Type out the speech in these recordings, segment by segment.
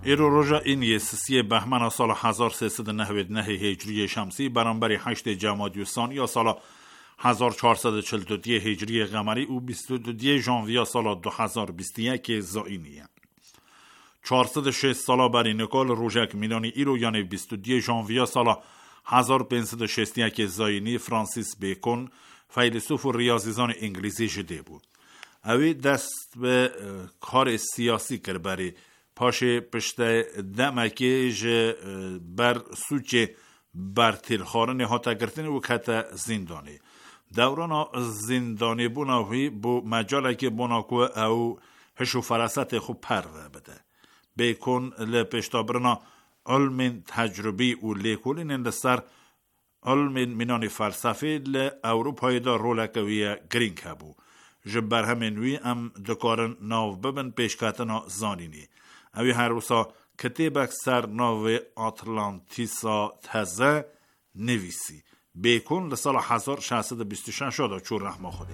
ایرو روژا این 3 بهمن سال 1399 هجری شمسی برابر 8 جمادی الثانی یا سال 1442 هجری قمری و 22 ژانویه سال 2021 زائینی 406 سالا بری نکال روژک میلانی ایرو یعنی 22 ژانویه سال 1561 زائینی فرانسیس بیکون فیلسوف و ریاضیدان انگلیسی جده بود. اوی دست به کار سیاسی کرد بری پاشه پشت دمکی جه بر سوچه بر تیرخارن هاتا گرتن و کتا زندانی دوران زندانی بوناوی بو مجاله که بوناکو او هشو فرست خوب پر بده بیکن لپشتابرنا علم تجربی و لیکولین لسر علم منان فلسفه لأوروپای دا رولکوی گرین کبو جبر همینوی ام دکارن ناو ببن پیشکاتنا زانینی اوی هر روسا کتیبک سر ناو آتلانتیسا تزه نویسی بیکن لسال 1626 شده چور رحمه خودی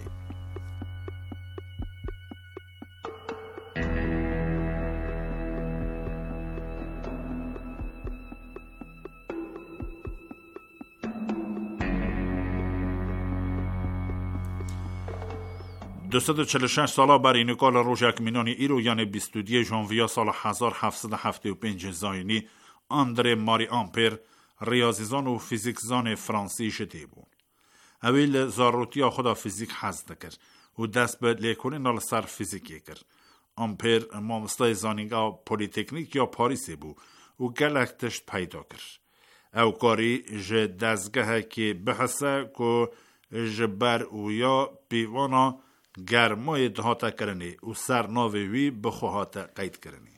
246 سالا بر اینکال روژک مینانی ایرو یعنی 22 ژانویه سال 1775 زاینی اندره ماری آمپر ریاضیزان و فیزیکزان فرانسی شده بود. اویل ضرورتی خدا فیزیک حزد کرد و دست به لیکونی نال سر فیزیکی کرد. آمپر مامستای زانینگا پولیتکنیک یا پاریسی بود و گلک تشت پیدا کرد. او کاری جه دزگه که بحثه که جبر او یا بیوانا گرمای دهاتا کرنی و سرناوی بخواهاتا قید کرنی.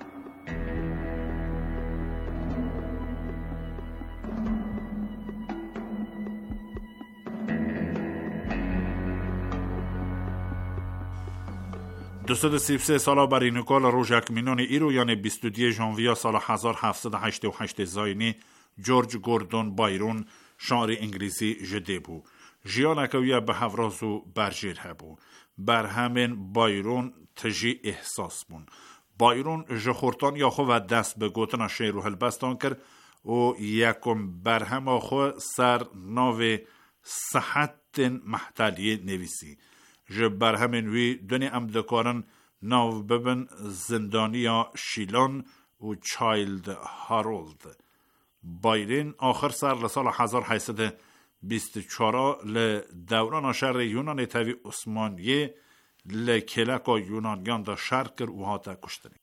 دوستد 33 سالا بر اینکال روژک مینانی ایرو یعنی 22 ژانویه سال 1788 زاینی جورج گوردون بایرون شاعر انگلیسی جده بود. جیانکویه به هفراز و برجیر هبو. بر همین بایرون تجی احساس بون. بایرون جخورتان یا خو و دست به گوتنا شعر و هلبستان کرد و یکم بر هم خو سر ناو صحت محتلیه نویسی. بر همین وی دنی امدکارن ناو ببن زندانیا شیلان و چایلد هارولد. بایرین آخر سر لسال 1824 لدوران شهر یونان تاوی عثمانیه لکلکا یونانیان دا شهر کر و هاتا کشتنی.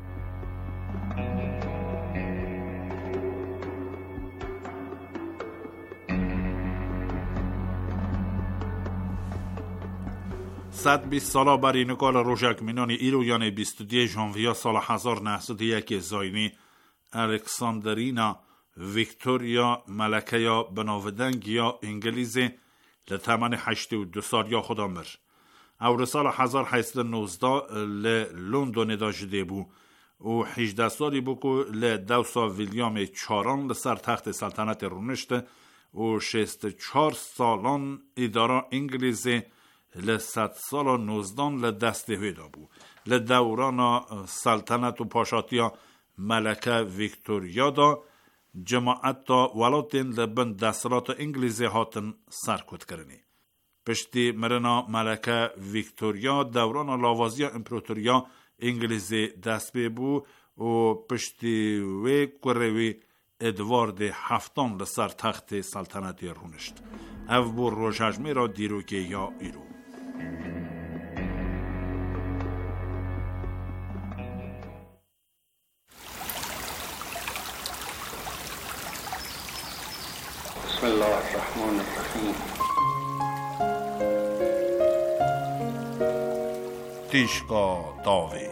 صد 20 سالا بر اینکال روژک مینانی ایرو یعنی 22 ژانویه سال 1901 زاینی الکساندرینا ویکتوریا ملکه یا بناودنگ یا انگلیزی لتمن 82 سال یا خدا مر او سال 1819 لندن دا جده بو و 18 سالی بو که لدوسا ویلیام چاران لسر تخت سلطنت رونشت و 64 سالان اداره انگلیزی لصد سال و 19 لدست هیدا بو لدوران سلطنت و پاشاتیا ملکه ویکتوریا دا جماعت تا ولاتین لبن دسترات انگلیزی هاتن سرکوت کرنی. پشتی مرنا ملکه ویکتوریا دوران لاوازی امپراتوریا انگلیزی دست بو و پشتی وی کوروی ادوارد هفتان لسر تخت سلطنتی رونشت. او بو روژجمی را دیروگی یا ایرو. بسم الله الرحمن الرحیم. تیشکا داوی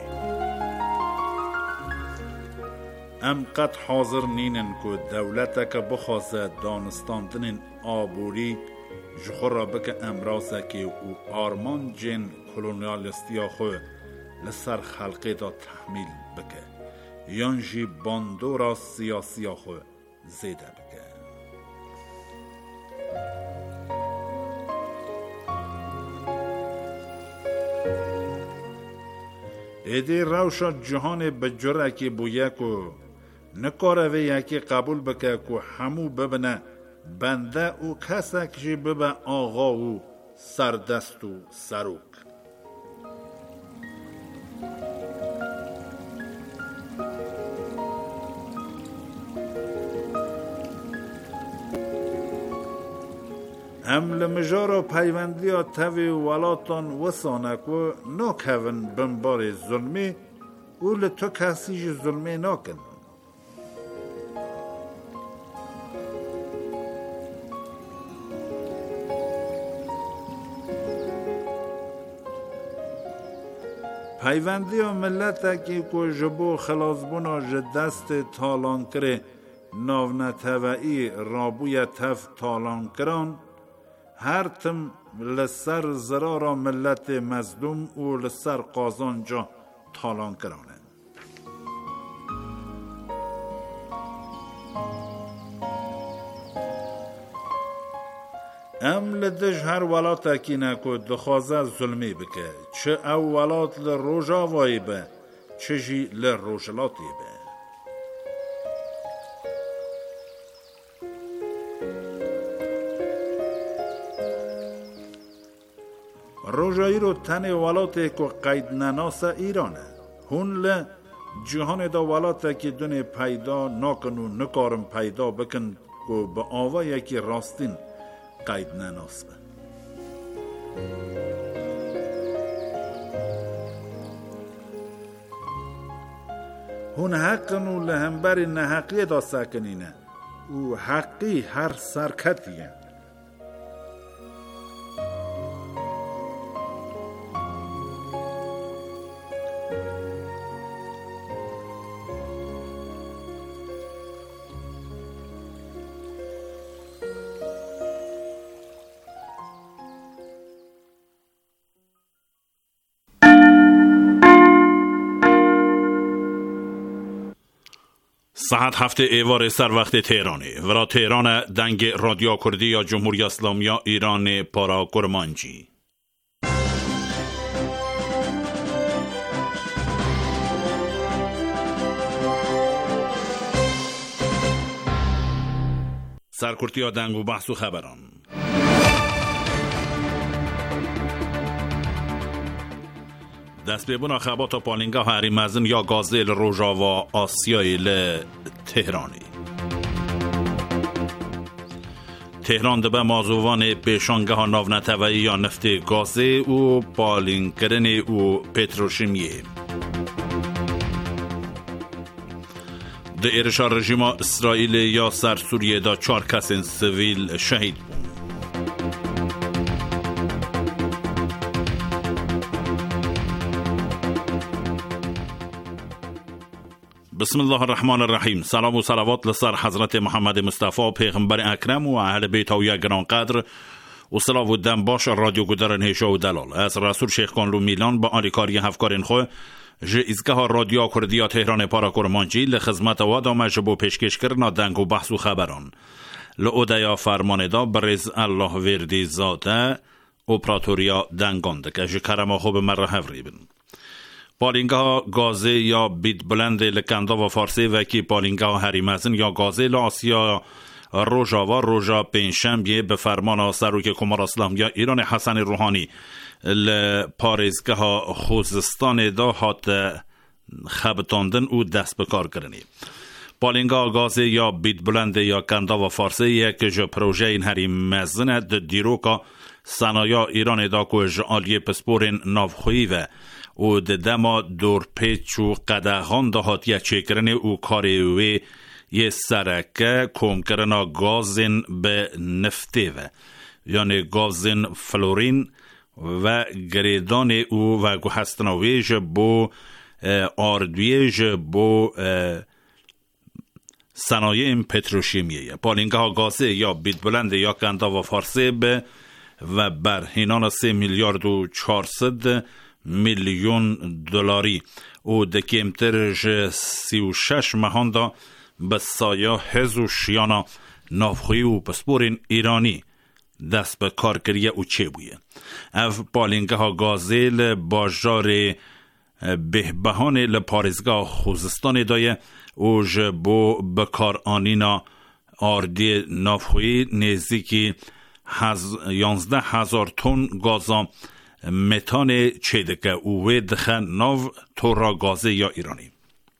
ام قد حاضر نینن که دولتک بخواسته دانستاندن آبوری جخورا بک امرازه که او آرمان جن کلونیالیستی خو لسر خلقی دا تحمیل بکه یانجی باندورا سیاسی خو زیده بکه. ایدی روشا جهان بجره که بویه که نکاره ویه که قبول بکه که همو ببنه بنده و کسا کشی ببه آغا و سردست و سروک. ام لمجارا پیوندی ها تاوی ولاتان وسانک و ناکهون بمبار ظلمی و لطو کسیج ظلمی ناکن. پیوندی ها ملت که جبو خلاصبونا جدست تالان کره ناونتوئی رابوی تف تالان کران هر تم لسر زرارا ملت مظلوم و لسر قازان جا تالان کرانه. ام لدج هر ولات اکی نکو دخوازه ظلمی بکه چه او ولات لروژا وایی به چه جی لروژلاتی به. روژایی رو تن ولاته که قید نناس ایرانه هون ل جهان دا ولاته که دونه پیدا ناکن و نکارم پیدا بکن که به آوا یکی راستین قید نناس به. هون حقن و لهمبر نحقی دا سکنینه و حقی هر سرکتیه. ساعت 7 ایوار سر وقت تهرانه و را تهران دنگ رادیو کردی یا جمهوری اسلامی ایران پارا کرمانجی. سرکرتی ها دنگ و بحث و خبران. دست به بنا خبات و پالینگا هری مزن یا گازل روژا و آسیای تهرانی. تهران دبه موضوعان پیشانگه ها ناونتوئی یا نفت گازه و پالینکرن و پتروشیمیه. ده ایرشا رژیم اسرائیل یا سر سوریه دا 4 کس سویل شهید بود. بسم الله الرحمن الرحیم. سلام و صلوات لسر حضرت محمد مصطفی پیغمبر اکرم و اهل بیت و گران قدر و صلاح و دم باش رادیو گدرن هیشا و دلال از رسول شیخ کانلو میلان با آریکاری هفکارین خو جئیزگاه رادیو کردی تهران پارا کرمانجی لخدمت و دام جبو پیشکش کرنا دنگ و بحث و خبران لعودیا فرماندا برز الله وردی زاده اپراتوریا دنگاند که جکرم خوب مره هفریبن. پالینگا گازه یا بیت بلند لکندا و فارسی و کی پالینگا هریمزن یا گازه لآسیا روژا و روژا پنجشنبه به فرمان سروک کمار اسلامی ایران حسن روحانی لپارزگاه خوزستان دا هات خبتاندن او دست بکار کرنی. پالینگا گازه یا بیت بلند یا کندا و فارسی یک جو پروژه این هریمزن د دیروکا صنایع ایران دا که جعالی پسپورین نافخویی و د دما دور پیچ و قدهان ده هاتیه چکرنه او کاریوی یه سرکه کم کرنا گازن به نفته و یعنی گازن فلورین و گریدان او و گوهستناویج بو آردویج بو صنایع پتروشیمیه. پالینگاه گازه یا بیت بلند یا کندا و فارسی به و برهینان 3 میلیارد و 400 میلیون دلاری و دکیمترج 36 مهاندا به سایه هزو شیانا نافخوی و پسپورین ایرانی دست به کارکریه و چه بویه. اف پالینگه ها گازیل باجار بهبهان لپارزگاه خوزستان دایه او جبو بکار آنینا آردی نافخوی نزدیکی 11,000 تن گازا متان چیدکه اوه دخن ناو تورا گازه یا ایرانی.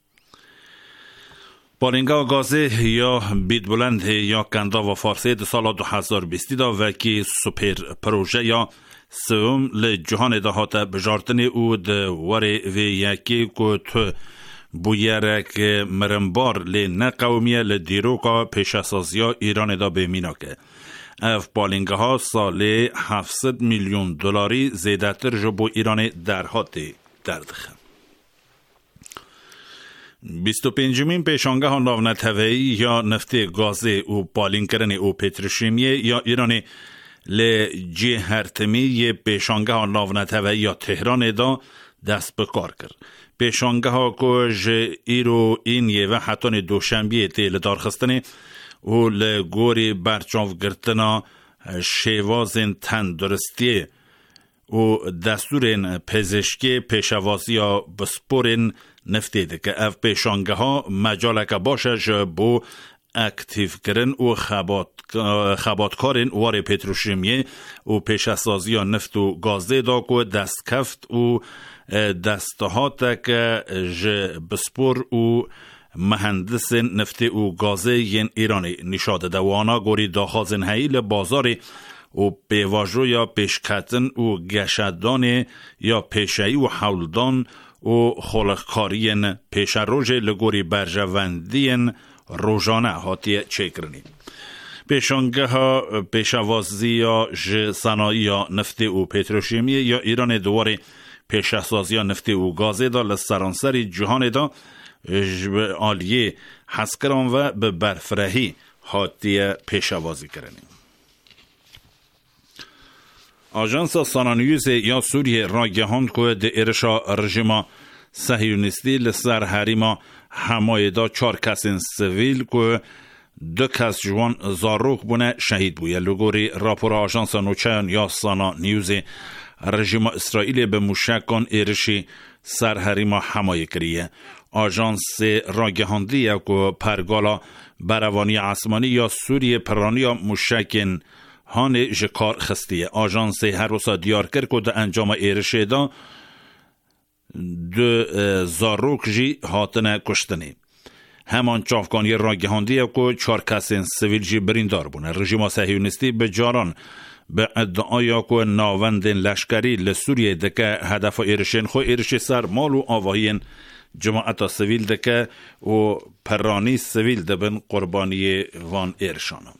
بالینگا گازه یا بید بلند یا کندا و فارسی ده سال 2020 دا وکی سوپر پروژه یا سوم لجهان دهات بجارتن او ده وره و یکی که تو بویرک مرنبار لنقومیه لدیروکا پیشسازیا ایران دا بمینا که اف بالینگه ها سال 700 میلیون دلاری زیده تر جبو ایران درهات دردخه. 25مین پیشانگه ها ناونتوهی یا نفت گازه او بالین کرن او پتروشیمیه یا ایرانی لجی هرتمی پیشانگه ها ناونتوهی یا تهران دا دست بکار کرد. پیشانگه ها که ایرو این یه و حتی دوشنبیه تیل دارخستنه او لگوری برچاو گرتنا شیوازین تندرستی او دستورین پزشکی پیشوازی یا بسپورین نفتیده که اف پیشانگه ها مجالک باشه بو اکتیو کرن او خباتکارین وار پتروشیمیه او پیشسازی یا نفت و گازه دا که دست کفت او دستهات که بسپور او مهندس نفت او گازه ین ایرانی نشاده دوانا گوری داخازن هیل بازاری او بیواجو یا پیشکتن او گشدان یا پیشهی و حولدان او خلقکارین پیش روژه لگوری برجواندین روزانه هاتی چکرنی. پیشانگه ها پیشوازی یا صنایع یا نفت او پتروشیمی یا ایران دواره پیشسازی یا نفت او گازه دا لسرانسری جهان دا عالیه حسکران و به برفرهی هاتی پیشوازی کرنی. آژانس سانانیوز یا سوریه را گهاند که ده ارشا رژیم صهیونیستی لسر حریما حمایدا 4 کس سویل که 2 کس جوان زاروک بونه شهید بویه. لگوری راپور آژانس نوچهان یا سانانیوز رژیم اسرائیل به موشکان ارشی سر حریما حمایه کریه. آژانس را گهاندیه که پرگالا بروانی آسمانی یا سوریه پرانیا موشکن هان جکار خستیه. آژانس هر روزا دیار کرد که ده انجام ایرشه دا 2 زاروک جی هاتنه کشتنی. همان چافکانی را گهاندیه که 4 کس سویل جی بریندار بونه. رژیم صهیونیستی به جاران به ادعای که ناوند لشکری لسوریه دکه هدف ایرشین خو ایرش سر مال و آواهین جماعت سویل دکه و پرانی سویل دبن قربانی وان ایرشانم.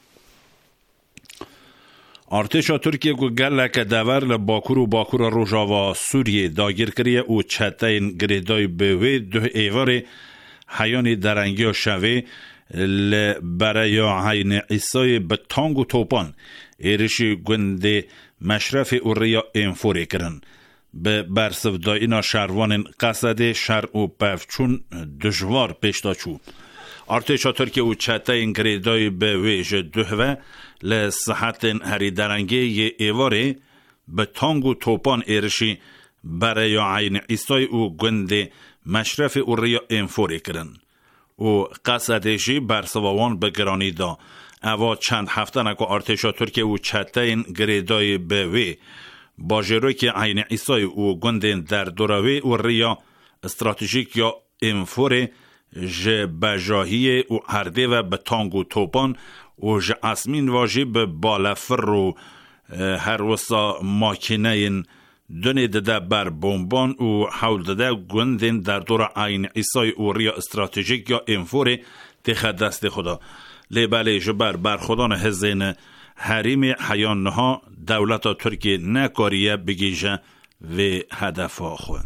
ارتشا ترکیه که گلک دور لباکور و باکور روژاوا سوریه داگیر کریه او چتین گریدای بوی 2 ایوار حیان درنگی و شوه برای عین عیسای به تانگ و توپان ایرشی گنده مشرف او ریا انفوری کرن. به برسفدایینا شهروان قصد شهر و پفچون دجوار پیشتا چو. ارتشا ترکیه او چتین گریدای بوی 2 لصحت هری درنگی یه ایواره به تانگ و توپان ایرشی برای عین عیسای او گنده مشرف او ریا انفوری کرن. او قصدشی برسوان به گرانی دا. اوا چند هفته نکو ارتشا ترکیه او چتین گریدای بوی با جروی که عین عیسای او گنده در دوروی او ریا استراتژیک یا انفوری بجاهی او هرده و به تانگ و توپان و اسمین واجب بالافر و هر وسا ماکینه دونه دده بر بمبان و حول دده گندن در دور عین عیسای او ریا استراتژیک یا انفوری تخت دست خدا لیباله جبر بر خدان هزین حریم حیانها دولت ترکیه نکاریه بگیجه و هدف خوان.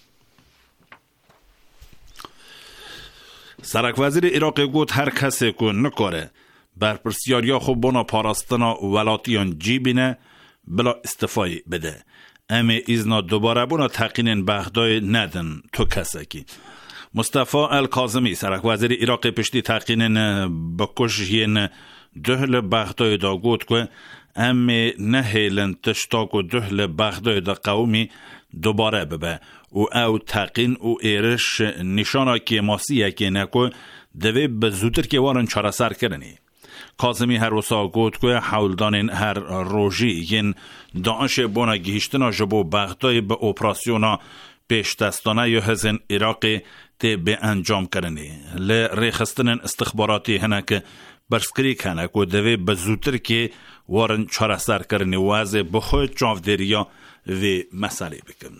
سرک وزیر عراق گفت هر کسی که نکاره بر پرسیاریا خوب بنا پاراستنا ولاتیان جیبینه بلا استفای بده. امی ایزنا دوباره بنا تقینن بغدای ندن تو کسکی. مصطفی الکاظمی سرک وزیر عراق پشتی تقینن بکشین دهل بغدای دا گفت که امی نهیلن تشتاک و دهل بغدای دا قومی دوباره ببه او تقین و ایرش نشانا که ماسیه که نکو دوی به زودتر که وارن چاره سر کرنی. کاظمی هر وسا گوت که حولدان هر روژی ین داعش بونا گیشتنا جبو بغدای به اپراسیونا پیشتستانه یا هزین عراقی تی به انجام کرنی. ریخستن استخباراتی هنه که برسکری کنه که دوی به زودتر که وارن چاره سر کرنی وازه بخوی چافدریا و مسئله بکن.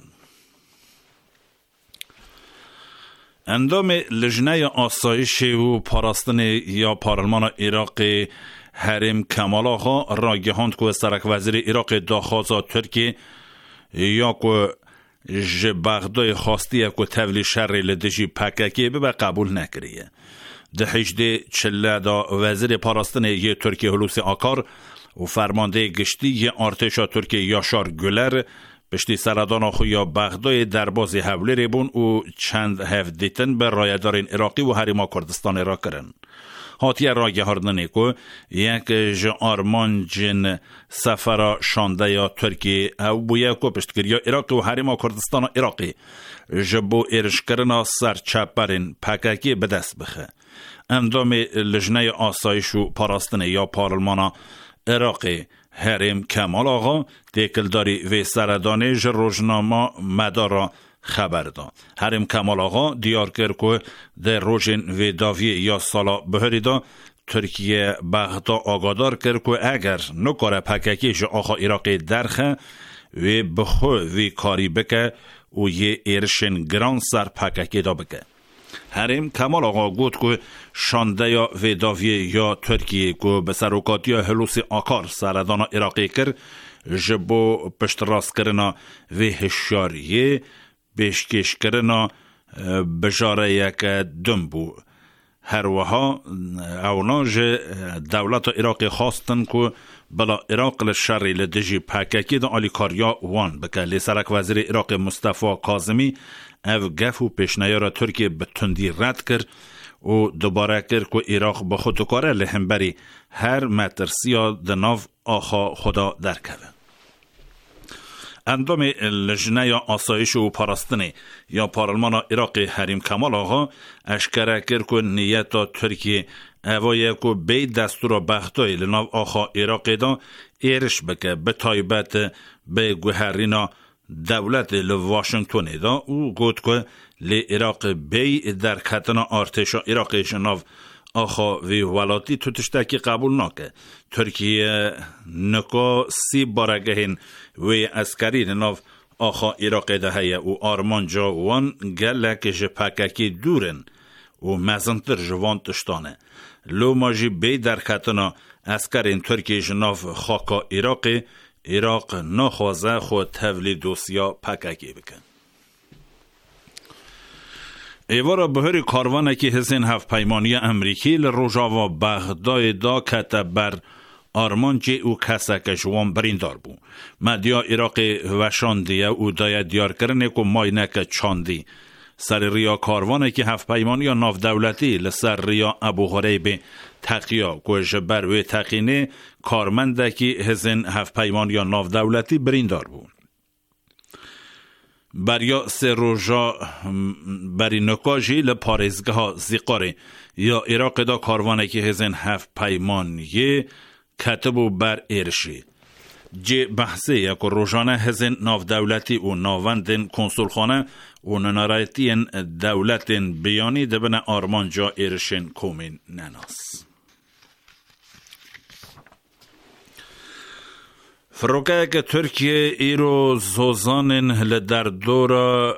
اندام لجنه آسایش و پاراستن یا پارلمان عراق حریم کمال آقا را گهاند که سرک وزیر عراق داخازا ترکی یا که بغدای خواستی که تولی شر لدجی پککی به قبول نکریه. ده 18 چله دا وزیر پاراستن یه ترکی هلوسی آکار و فرمانده گشتی یه ارتشا ترکی یاشار گلر پشتی سردان آخو یا بغدای دربازی حوله ریبون و چند هفدیتن به رایدارین عراقی و حریما کردستان را کرن. هاتیه را گهاردنه که یک آرمان جن سفر شانده یا ترکی او بویه که پشتگیری عراقی و حریما کردستان عراقی جبو ارش کرنا سر چپرین پککی به دست بخه. اندام لجنه آسایش و پاراستن یا پارلمان عراقی حریم کمال آقا دیکلداری و سردانه روزنامه مدارا خبر داد. حریم کمال آقا دیار کرد که در روزن و داویه یا سالا بهری دا ترکیه بغدا آگادار کرد که اگر نکاره پککیش آقا عراقی درخه و بخو و کاری بکه و یه ایرشن گران سر پککی دا بکه. حریم کمال آقا گفت که شانده یا ویداویه یا ترکیه که به سروکاتی هلوسی آکار سردان عراقی کرد جبو پشت راست کرنا و هشیاریه بیشکش کرنا بجاره یک دم بو. هر وها اونا دولت عراقی خواستن که بلا عراق لشری لدجی پاککی دا آلیکاریا وان بکه. لیسرک وزیر عراق مصطفی کاظمی او گف و پیشنهاد ترکیه به تندی رد کرد و دوباره کرد که عراق با خود کاره لهمبری هر مترسیا دناو آخا خدا درکوه. اندام لجنه یا آسایش و پاراستنی یا پارلمان عراق حریم کمال آقا اشکره کرد که نیت ترکیه اوایه که بی دستور بغدای لناو آخا عراق دا ایرش بکه به تایبت به گوهرینا دولت لواشنگتون دا او گفت که عراق بی در کتنا ارتش عراقی جناو آخا وی ولاتی تو تشتکی قبول نکه. ترکیه نکا 30 بارگهین وی اسکری ناو آخا عراقی ده هیه و آرمان جاوان گلک جپککی دورن و مزنتر جوان تشتانه. لو ماجی بی در کتنا اسکرین ترکیه جناو خاکا عراقی عراق نخوازه خود تولید دوسیا پککی بکن. ایوارا بهری کاروانه که حسین هفت پیمانی امریکی لروژاوا بغدای دا کتا بر آرمان جه او کسا که جوان بریندار بو. مدیا عراقی وشاندیه او دای دیار کرنه که ماینه که چاندی. سر ریا کاروانه که هفت پیمانی یا ناف دولتی لسر ریا ابو غریب تقیا که جبر و تقینه کارمنده که حسین هفت پیمانی یا ناف دولتی بریندار بو. بریا سه روژا بری نکاجی لپارزگه ها زیقاره یا عراق دا کاروانه که هزین هفت پیمانیه کتبو بر ارشی جه بحثه یک روژانه هزین ناف دولتی و ناوندن کنسولخانه و ننارایتین دولت بیانی دبن آرمان جا ارشن کومین نناس. فروکه که ترکیه ایرو زوزانن لدر دورا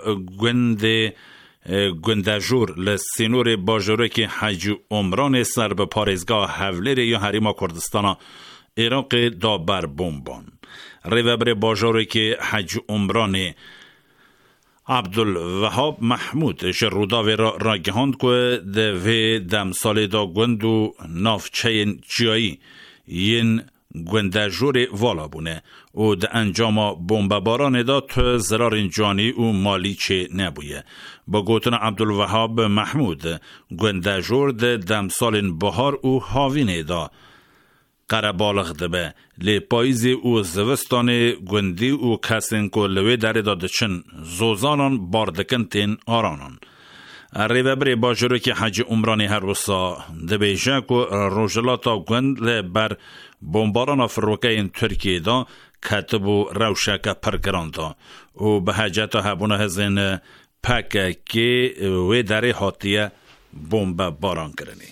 گندجور لسینور باجوره که حج عمران سر به پارزگاه حولیر یا حریما کردستان عراق دا بر بومبان. ریوبر باجوره که حج عمران عبدالوهاب محمود جروداوی را گهاند که دوی دم سال دا گندو نافچه جایی ین گندجور والا بونه و ده انجام بمباران دا تو ضرر جانی و مالی چه نبویه. با گوتن عبدالوهاب محمود گندجور ده دم سال بهار و هاوینه دا قربالغ دبه لی پاییزی او زوستان گندی او کسین که لوی داری داده چن زوزانان باردکن تین آرانان. ریوه بری باجرو که حج عمرانی هر وسا دبیجه که روژلاتا گند لی بر بمباران فروکه این ترکیه دا کتب و روشک پرگرانتا و به حجتا هبونه هزین پکه که وی داری حاتیه بمب باران کرنی.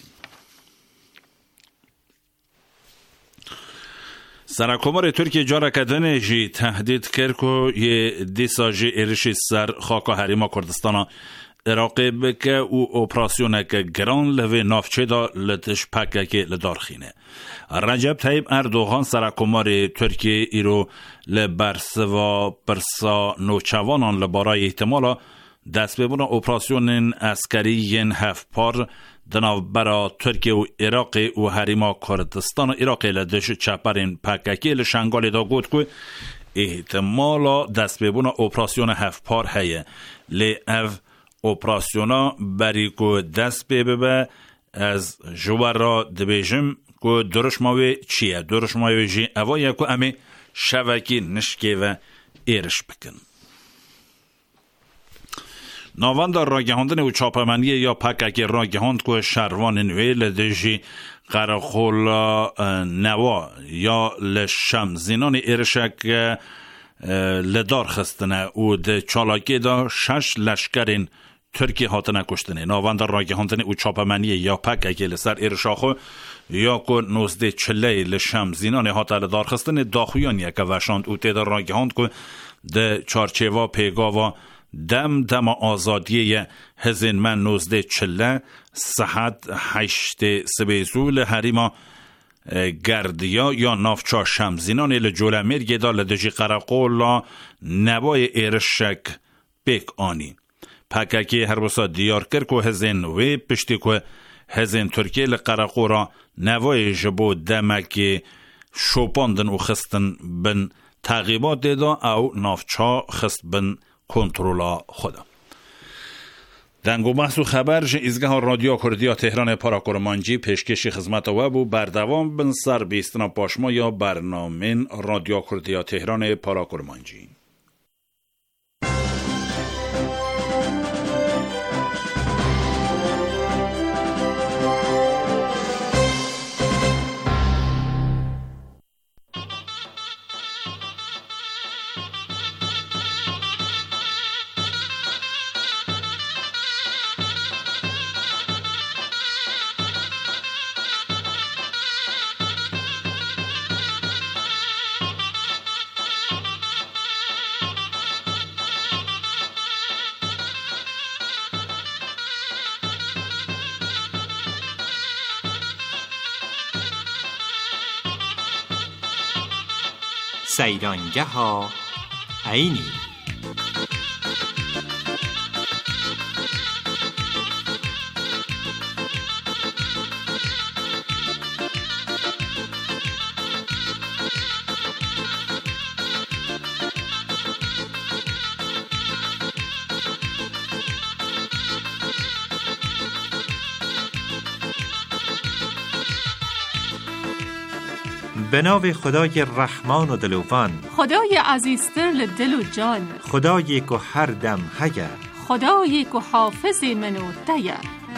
سرکمار ترکیه جارا کدنه جی تهدید کرد که یه دیسا جی ایرشی سر خاکا حریما کردستانا عراقی بکه او اپراسیونه که گران لوی نافچه دا لتش پکه که لدارخینه. رجب طیب اردوغان سرکمار ترکیه ایرو لبرسوا برسا نوچوانان لبارای احتمالا دست ببونه اپراسیون عسکری ین هفپار دناو برا ترکیه و عراق و حریما کردستان عراق لدش چپرین پککی لشنگال دا گود که احتمالا دست ببونه اپراسیون هفپار هیه لی اف اپراسیونا بری که دست ببه از جوار را دبیجم که درشماوی چیه؟ درشماوی جی اوایه که امی شوکی نشکه و ایرش بکن. ناوان در راگهاندن و چاپمنی یا پکک راگهاند که شروان نوی لدجی قرخولا نوا یا لشم زینان ایرشک لدار خستنه و ده چالاکی دا 6 لشکرین ترکی هاتنه کشتنه. ناوان در راگهاندن و چاپمنی یا پکک لسر ایرشاخو یا که 1940 لشم زینان هاته لدار خستنه داخویان یک وشاند و تیدر راگهاند که ده چارچیوا پیگاوا دم آزادی هزین من 1940 صحت 8 سبیزول حریما گردیا یا نافچا شمزینان لجولمیر گدا لدجی قرقولا نوای ایرشک بیک آنی پککی هر بسا دیار کر که هزین وی پشتی که هزین ترکیه لقرقورا نوای جبو دمکی شوپاندن و خستن بن تغیبات دیدا او نافچا خست بن کنترولا خدا. دنگو بحث و خبر ایزگاه رادیو کردیا تهران پاراکرمانجی پیشکشی خدمت و بو بردوام بن سر بیستنا پاشما یا برنامه رادیو کردیا تهران پاراکرمانجی. سیرانگه ها عینی به نام خدای رحمان و دلوان، خدای عزیزتر لدل و جان، خدایی که هر دم هگر، خدایی که حافظ منو دیر.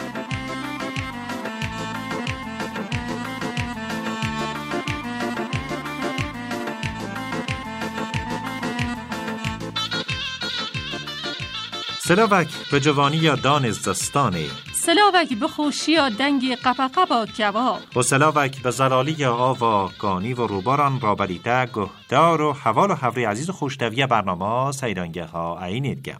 سلاوک به جوانی یا دان زستانه، سلاوک به خوشی یا دنگی قپقبا کباب، و سلاوک به زلالی یا آوا گانی و روباران رابریده گهدار و حوال و حوری عزیز و خوشتوی برنامه سیرانگه ها عینیدگم.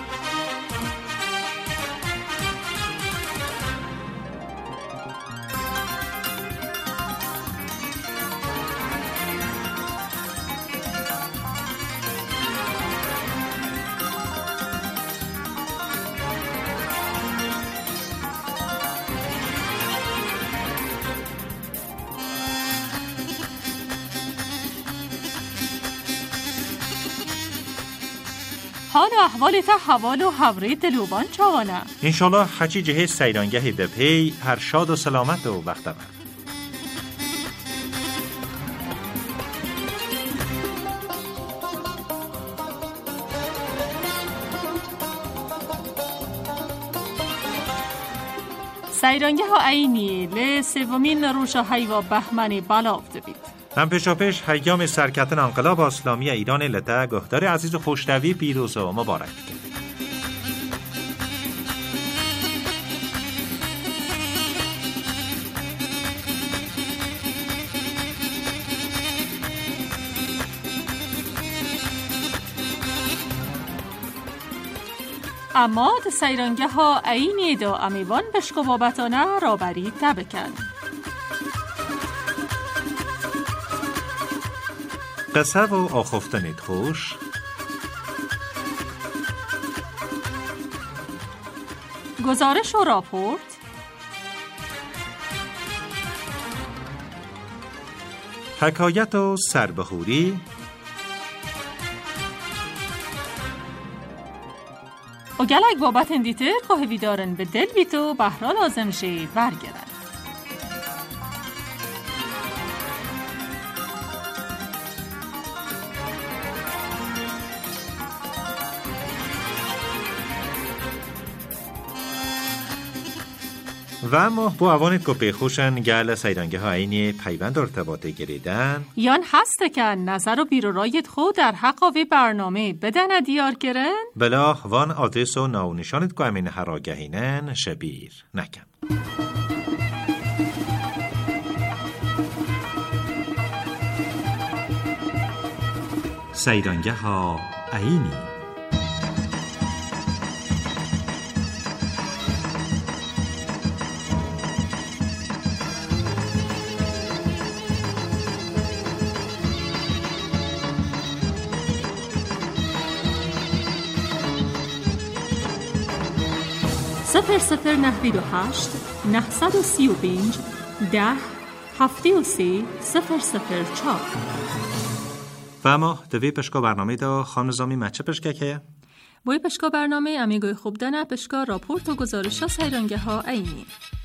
حال و احوال تا حوال و حوری دلوبان چوانه انشالله حچی جهه سیرانگهی به پی هر شاد و سلامت و وقت سیرانگه ها اینی ل سومین روشا هیوا بهمنی بلاوده بید. هم پیشاپیش هیام سرکتن انقلاب اسلامی ایران لته گهدار عزیز و خوشتوی پیروز و مبارک کرد. اما سیرانگه ها اینی دا امیوان بشکو بابتانه را بری تبکن. قصه و آخفتنید خوش گزارش و راپورت حکایت و سربخوری و گلک بابت اندیتر که هویدارن به دل بیتو بهرا لازم شه برگرن. و اما با اوانت که پیخوشن گل سیرانگه ها اینی پیوند ارتباطه گریدن یان هسته که نظر و بیرورایت خود در حقاوی برنامه بدن دیار کرن؟ بلا وان آدرس و ناونشانت که امین هراگهینن شبیر نکن. سیرانگه ها اینی 0098 935 10 73 004. و ما دوی پشکا برنامه دا خانم نظامی مچه پشکه که؟ بوی پشکا برنامه امیگوی خوب دنه پشکا راپورت و گزارش ها سیرانگه ها اینی.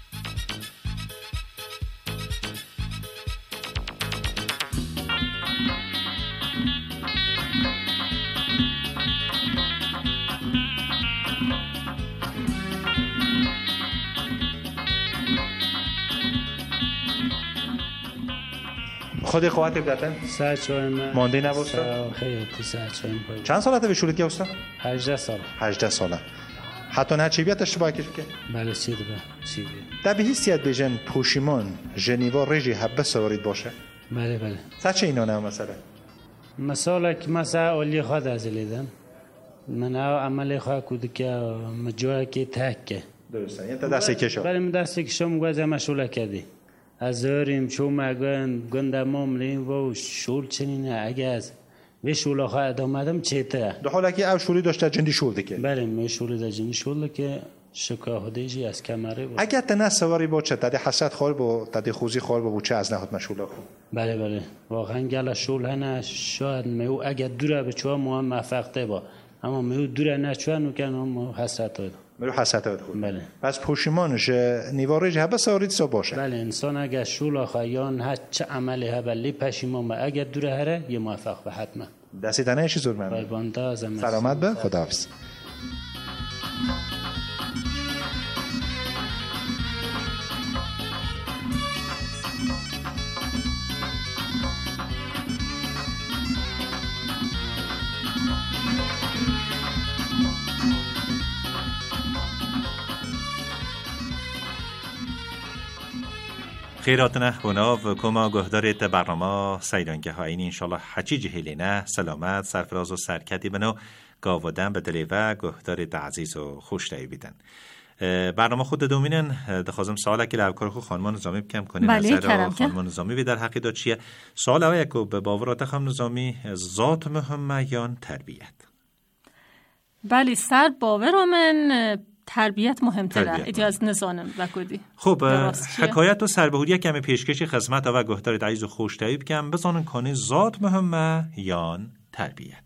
خودی خواهد بدتن؟ سرچایم مانده نبوسته؟ خیلی سرچایم پایین. چند سالته به شورید که استاد؟ 18 سال. 18 ساله. حتی نه چیبیت اشتباه کشید که؟ بله چیده چیبی. در به حیثیت بیجن پوشیمان جنیوا رژی حبه سوارید باشه؟ بله بله. چه اینا نه مثلا؟ مثلا که مثلا اولی خواهد از لیدن. من عملی خواهد کود که مجوه که تکه. درسته. یعنی تا دسته کشم. بله من دسته کشم گوزه مشغول کردی. از هریم چون مگن گندمام لیم و شول چنینه اگه از به شولا خواهد آمدم چیتره در حالا که او شولی داشته جندی شولده که بله می شولی در جندی شولده که شکاهدهجی از کمره بود اگه تنه سواری باشه تدی حسد خال با تدی خوزی خال با چه از نهاد مشولا خو بله بله واقعا گله شول هنه شاید میو اگه دوره به چوها ما موفقته با اما میو دوره نچوه نکنه ما حسرت هاید میرو حسرت هاید خود بله پس پوشیمانش نیوارج هبه سوارید سا باشه بله انسان اگه شول خواهیان هر چه عملی هبلی پشیمان با اگه دوره هره یه موفق به حتما دستی تنه ایشی زور من سلامت به خداحافظ خیرات نه بناو کما گهدارت برنامه سیرانگه ها این انشالله حچی جهیلی نه سلامت سرفراز و سرکتی بنو گاودن به دلیوه گهدارت عزیز و خوشتایی بیدن برنامه خود دومینن دخوازم سواله که لعبکار خود خانمان نظامی بکم کنین نظر خانمان نظامی بیدر حقیدات چیه سوال اوه یکو به باورات خانم نظامی ذات مهمه یا تربیت بله سر باور من تربیت مهمتره اجاز نزانم وکودی خب حکایت و سربهوری کمی پیشکشی خدمت و گهدارت عزیز و خوشتایی بکم بزانن کنه ذات مهمه یا تربیت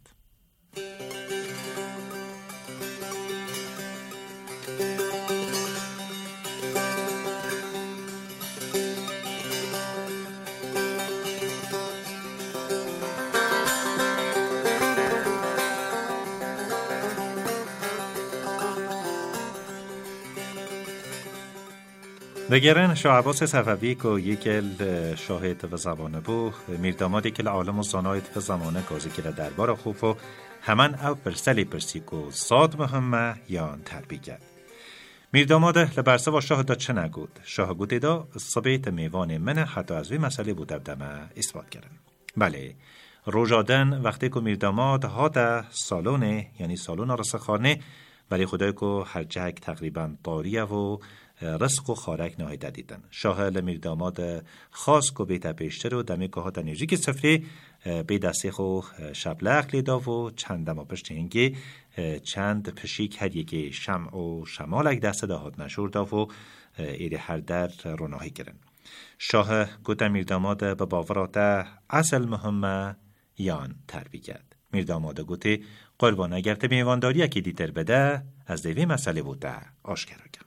دگرن شاه عباس صفوی که یکل شاهد و زمانه بو میردامادی که عالم و صنایت و زمانه گازی که دربار خوب و همان او پرسلی پرسی که ساد مهمه یان تربیت میرداماد لبرسه و شاه دا چه نگود شاه گوده دا صبیت میوان منه حتی از وی مسئله بود دمه اثبات کردن. بله روژادن وقتی که میرداماد ها دا سالونه یعنی سالون رسخانه برای خدای که هر جهک تقریبا طاریه و رزق و خارک نهایده دیدن. شاه لمیرداماد خاص که بیتا پیشتر و دمی که ها دا نیجی که سفری بی دستی خو شبلغ لیدا و چند دما پشت هنگی چند پشیک هر یکی شمع و شمالک دست دهات نشور دا و ایده هر در روناهی کرن. شاه گوتا میرداماد به باوراتا اصل مهمه یان تربیت. میرداماد گوتی قربان اگر ته میوانداری اکی دیتر بده از دوی مسئله بوده آشکارا کن.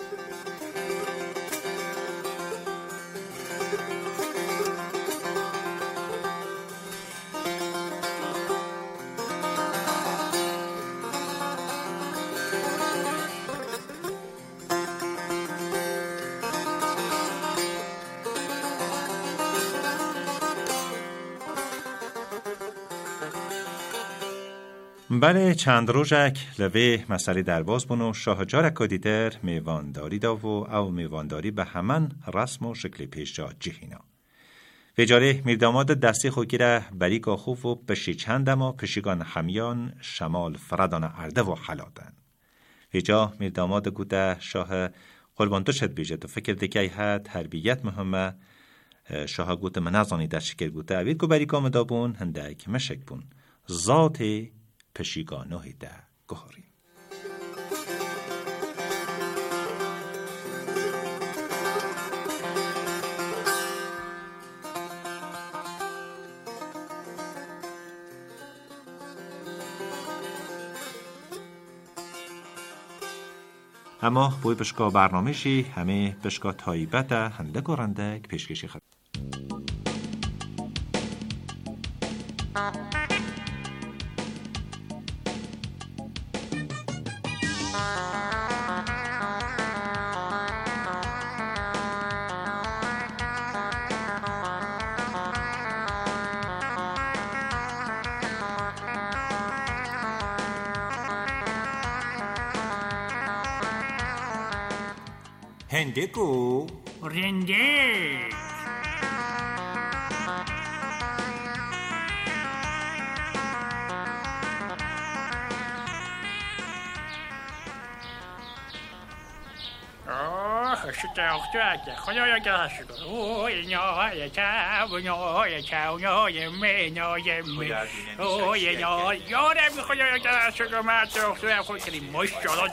بله چند روزک لوی مسئله درباز بونو شاه جارکا دیدر میوانداری دا و او میوانداری به همان رسم و شکل پیش جا جهینا. ویجاره میرداماد دستی خوگیره بری که خوب و پشی چندم و پشیگان همیان شمال فردان ارده و حلادن. ویجا میرداماد گوده شاه قربان تو شد بیجد و فکر دکی ها تربیت مهمه. شاه گوده منازانی در شکر گوده اوید که بری که مدابون هندک مشک بون ذاتی پشیگانوی ده گهاری. اما بوی بشکا برنامهشی همه بشکا تایبت هنده گرندک پیشکشی خد. هندگو رنده شده اختیار خدایا گرشت کن اوی نای چاو نای چاو نای می نای می اوی نای یارم خدایا گرشت کن من اختیار خود کنیم ماشالله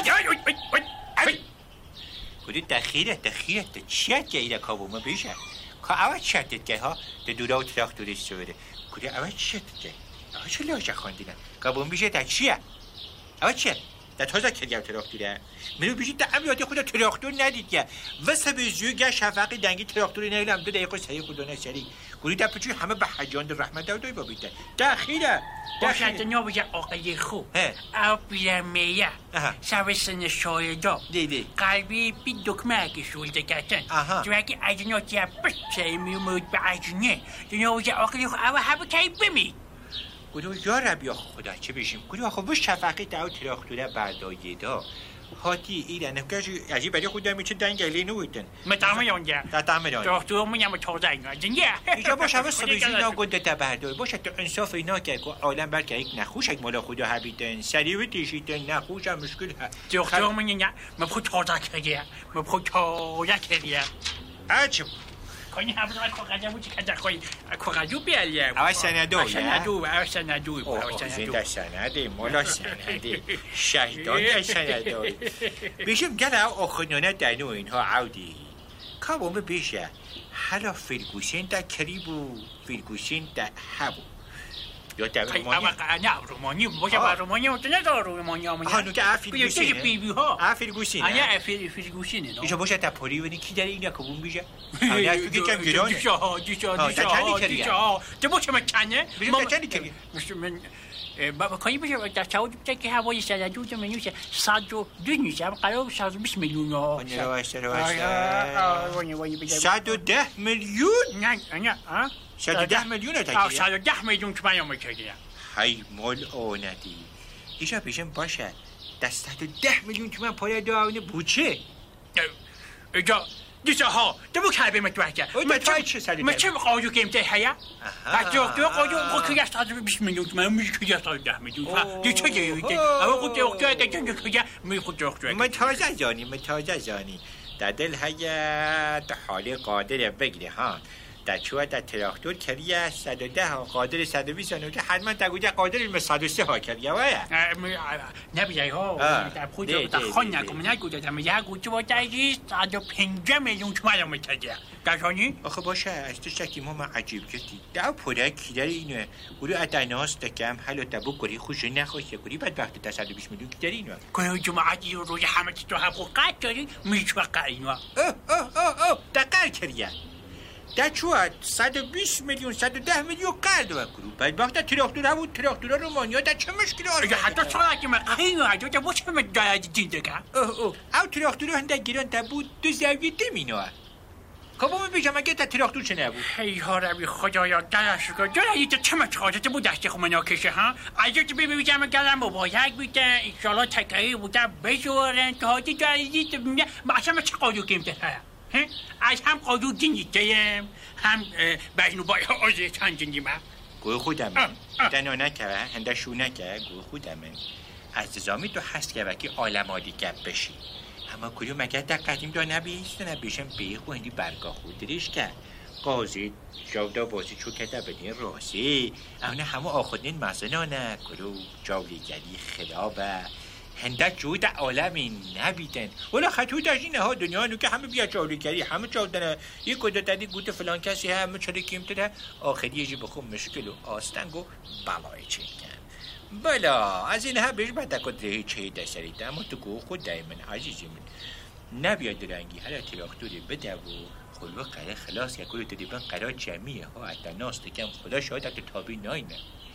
کدی دخیره چیت گیره کابومه بیشه که اوه چتت گه ها ده دودا و تراکتوریست سوره کدی اوه چتت گه اوه چه لاجه خوندینه کابوم بیشه ده چیه اوه چیه ده تازه کرگم تراکتوره منو بیشه ده امیاتی خود تراکتور ندید گه وسه بیزیو گه شفقی دنگی تراکتوری نیلم 2 دقیقه سری خودانه سری کدی ده پچوی همه به حجان در رحمت داودای با بیده دخیره باشد دنیا بگه آقای خوب او پیرمیه سر سن شایده قلبی بی دکمه اگه شولده کتن جو اگه اجناتی بچه میمود به اجنه دنیا بگه آقای خوب او همه که بمید کدو یا رب یا خدا چه بشیم کدو آخه بش شفقی داو تراکتوره بردایه دا هاتی ایران نفکرشی ازی برای خود دمی چه دنگلی نویدن مطمئن یانگه دکتر منیم تازه اینا جنگه ایجا باشه همه سبزی ناگنده تبردای باشه تو انصاف اینا که عالم بلکه یک نخوشک مالا خدا حبیدن سریع و تیشیدن نخوش هم مشکل ها دکتر منیم مبخود تازه کردیم مبخود تازه کردیم عجب کنی هم رو کاغذ بود که دخوای کاغذ بیاریم اول سندو سندو سنده مولا سنده شهدان سندو بیشم گل آخونانه دنو اینها عودی کابومه بیشه حالا فیلگوسین در کریبو فیلگوسین در هبو یا در رومانی؟ نه رومانی باشه بر رومانی نه در رومانی آنو که افیلگوسینه؟ بیبی ها افیلگوسینه؟ آنیا افیلگوسینه ایشا باشه در پوری ونی کی در این کبون بیشه؟ آنیا فکر کم گرانه؟ دیشا ده باشه مکنه بیشم در کنی کریه؟ بابا کاری بشه در چاود بچه که هوای 102 میلیون 102 نیست قرار 120 میلیون ها 110 میلیون؟ نه 110 میلیون تا 110 میلیون که من میگم های مال آندی ایشا پیشم باشه در 110 میلیون تومن پاره داونه بوچه اجا دیسه ها دمو کلبه متوحکه مچه قاجو که امته هیا بچه اختیو قاجو که 120 میلیون تومن میشه که 110 میلیون دیچه که یویده اما خود اختیو که جنگ که می خود اختیو متازه زانی در دل هیا در حال قادر بگیری ها در چوه در تراکتور کریه 110 ها قادر 120 ها حتما تگویده قادر 103 ها کریه وایه نبیده ها در خود در خان نکم نگوده در میگه گوچه با تایجی 105 میلیون تومن هم میتگه گرشانی؟ آخه باشه از تو شکی ما عجیب کردی در پوره کیدر اینه گروه اتناس دکم حالا تبو گری خوش نخواسته گری بعد وقت تا 120 میلیون کیدر اینه گروه جماعتی روی همه تو حقوقت داری میشوقع اینه دقیق کریه در چوه 120 میلیون 110 میلیون قرد و گروه بعد وقت تراکتور هم بود تراکتورا رومانیا در چه مشکلی آره حتی سالا که من قهیم هجا در باشه من داید دیده که او تراکتورا هنده گیران در بود دو زاویه دمینوه کابو من بیشم اگه در تراکتور چه نبود هی ها روی خدایا درش که جایی تا چه مچخاجت بود دستی خود مناکشه ها اگه تو بیشم گلم مبایق بیده ایشالا تکایی بوده بشورن که هاتی جایدی اصلا چه قاجو کمته از هم قاجو جنگیتیم هم بجنو بای آزه چند جنگی من گوه خودم دنا نکه هنده شو نکه گوه خودم از نظامی تو هست که وکی آلمادی گپ بشی اما کلیو مگه در قدیم دا نبیست نبیشم بیخو هندی برگاه خود درش که قاضی جاودا بازی چو کده بدین راسی اونه همه آخودین مزنانه کلو جاولیگری خلابه هنده جود عالمی نبیدن ولی خطوی داشتینه ها دنیا نو که همه بیا جاولیگری همه جاودنه یک کده دادی گوت فلان کسی همه چلی کمتره آخری یه جی بخون مشکل و آستنگ و بلای چین کن بلا از این ها بیش بده کده چه دستریده اما تو گوه خود دایمن عزیزی من نبیاد درنگی هر تراکتوری بده و خلوه قره خلاص که کلو تدیبن قرار جمعیه ها حتی ناست کم خدا شاید حتی تابی ناینه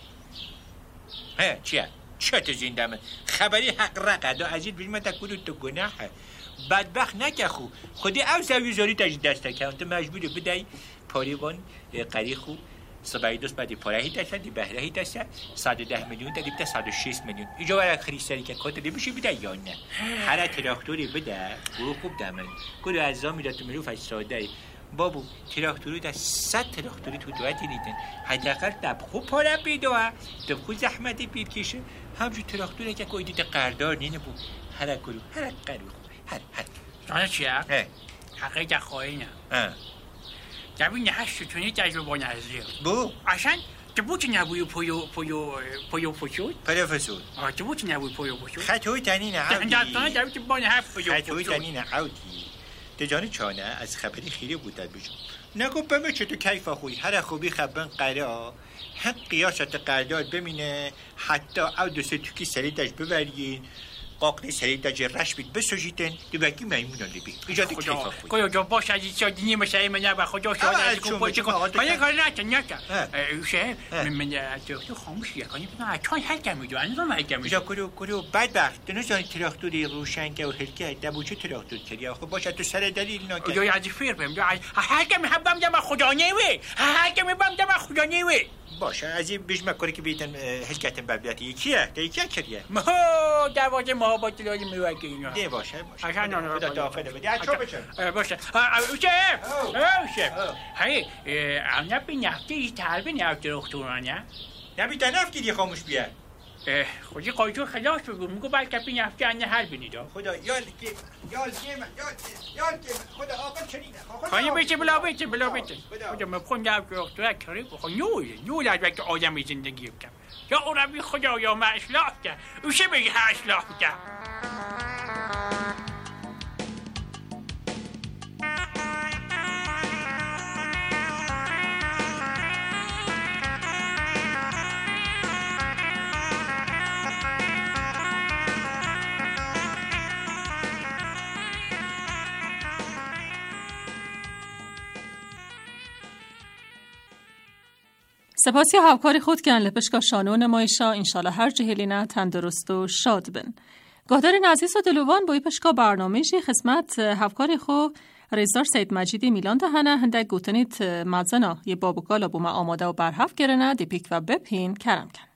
چیه؟ چه زنده من خبری حق رقدا عزیز بیش من تکولو تو گناه بدبخت نکه خو خودی او زویزاری تجید دسته که انت مجبوری بدهی پاریوان قری خو سبایی دوست بعدی پارهی دسته دی بهرهی دسته 110 میلیون تا دیبته 106 میلیون ایجا برای خریستری که کاته دیبشی بده یا نه هر تراکتوری بده گروه خوب دمن گروه از زامی داتو میروف از ساده بابو تراکتوری در 100 تراکتوری تو دوتی دیدن حداقل دبخو پاره بیدوه دبخو زحمت بید کشه همجور تراکتوری که کوی دیده قردار نینه بود هر گروه هر قروه هر جانه چیه؟ حقیقه در خواهی نه دبی نهشت ستونی تجربه نزدیک بو عشان تبوت نبوی پویو فشود پویو فشود تبوت نبوی پویو فشود خطوی تنین عودی دستانه دبی تبانه هفت پویو فشود خطوی تنین عودی تجانی چانه از خبری خیلی بودد بشم نگو بمه چه تو کیف خوی هر خوبی خبن قرا هم قیاست قردار بمینه حتی او دو سه توکی سریدش ببرین قاقلی سریدش رش بید بسوژیتن دیبکی میمونان بید ایجاد کیف خوی کجا جا باش از این شادینی مشایی من نبا خدا شاید از کن خواهی کاری نکن ایشه من تو خاموش یکانی بنا چای هر کمی دو انزام هر کمی ایجا کرو بدبخت دنوزانی تراکتوری روشنگه و هلکه دبوچه تراکتور کری خب باشه تو سر دلیل ناکن ایجا یادی فیر بیم هر کمی هم بم دم خدا نیوی هر کمی بم دم خدا نیوی باشه از این بیش مکاری که بیتن هلکتن ببلیتی یکیه یکیه کریه مها دروازه ما با تلالی میوگی اینا ده باشه خدا دافنه بدی چو بچه باشه اوشه هی انا بینفتی تربی نفتی رختورانه نبی نفتی دی خاموش بیا خودی قایجو خلاص بگو میگو بلکه بینفتی انه هر بینیدا خدا یال گیم خدا آقا چنینه خواهی بیچه بلا بیچه خدا مبخون نفتی رختورانه کاری بخون نول از وقت آدمی زندگی بکن یا عربی خدا یا ما اصلاح کن اوشه بگی ها اصلاح کن سپاسی هاوکاری خود که لپشکا شانو نمایشا انشالله هر جهلینا تندرست و شاد بن. گهدارین عزیز و دلوان بایی پشکا برنامهشی خدمت هاوکاری خو رئیسدار سید مجیدی میلان دهنه هندک گوتنیت مزنا یه بابوکالا بوما آماده و برهف گرنه دی پیک و بپین کرم کن.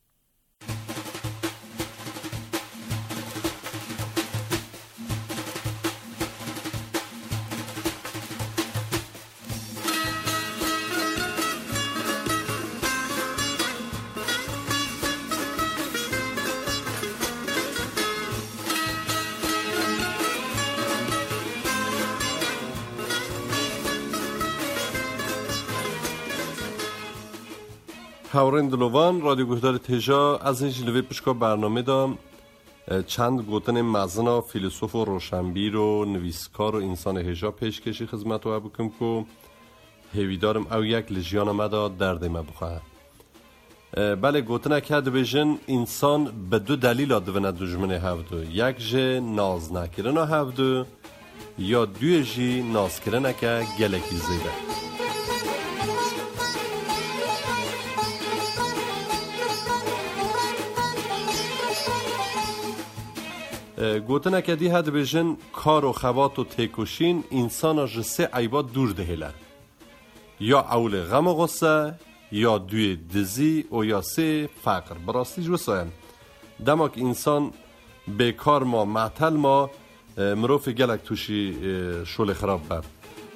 هاورین دلوان رادیو گهدار تجا از این جلوه پشکا برنامه دام چند گوتن مزنا فیلسوف و روشنبیر و نویسکار و انسان هجا پیش کشی خدمت و بکم که هیویدارم او یک لجیان مدا درد ما بخواه. بله گوتنه که بیشن انسان به دو دلیل آدونه دجمنه هفدو، یک جه ناز نکرنه هفدو یا دوی جی ناز کرنه که گلکی زیده. گوتنه که دی هد بیشن کار و خوات و تکوشین انسان از سه عیبات دور دهیله، یا اول غم و غصه، یا دوی دزی و یا سه فقر. براستی جو سایم دماک انسان بیکار ما معطل ما مروف گلک توشی شول خراب بر.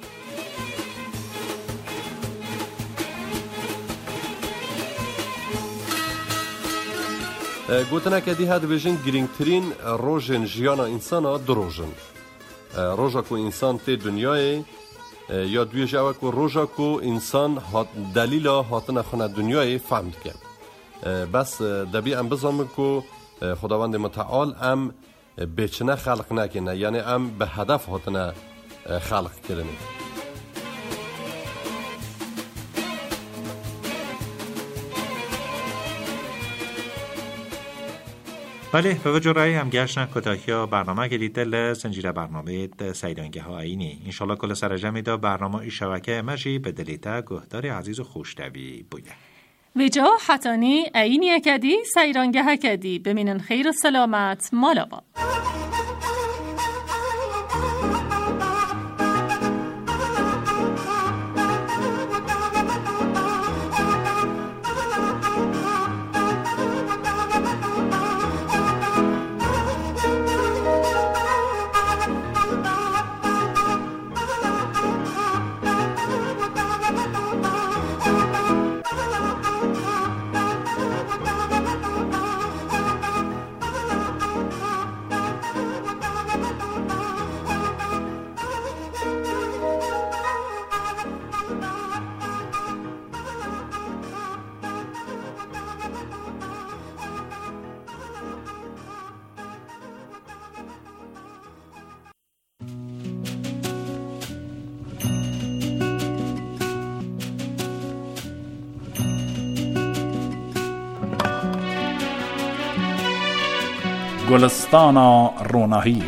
گوتنه که دی هد بیشن گرینگترین روژن جیانا انسانا دو روژن. روژا که انسان تی دنیای یا دوی جاوه که روژا که انسان دلیلا هاتن خونه دنیای فهمد کن. بس دبی ام بزامن که خداوند متعال ام بیچنه خلق نکنه، یعنی ام به هدف هاتن خلق کرنه. بله به وجه رای هم گشتن کتاکیا برنامه گلیده لزنجیره برنامه سیدانگه ها اینی انشالله کل سرجمی دا برنامه ای شبکه مجی به دلیتا گهدار عزیز و خوشتوی بوده ویجا حتانی اینی اکدی سیرانگه اکدی بمینن خیر و سلامت مالا با گلستان روناهی.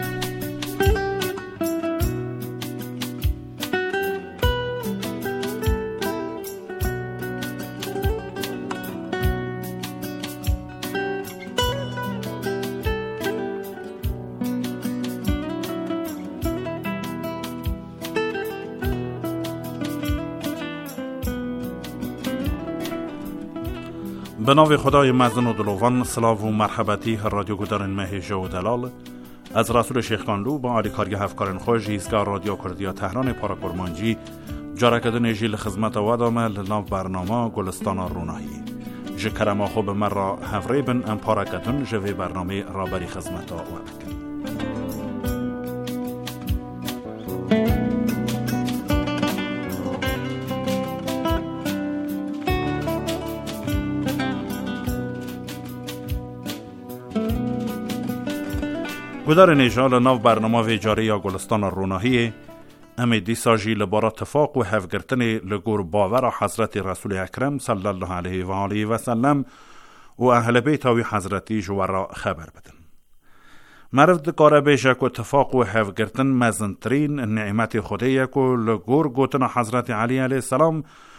به نام خدای مزن و دلوان، سلاو و مرحبتی رادیو گدارن مهیجه و دلال از رسول شیخ کانلو با علی کارگه هفکارن خوش ایستگاه رادیو کردیا تهران پاراکورمانجی جارکدن جیل خدمت و دامه لناو برنامه گلستان روناهی جکرما خوب من را هفریبن ام پاراکدن جوی برنامه رابری خدمت و بکن. گدار نیجال ناو برنامه ویجاری یا گلستان روناهی امی دیساجی لبارا تفاق و هفگرتن لگور باور حضرت رسول اکرم صلی الله علیه و آله و سلم و اهل بیت و حضرتی جوارا خبر بدن. مرد کار بیشه که تفاق و هفگرتن مزنترین نعمت خودیه که لگور گوتن حضرت علی علیه السلام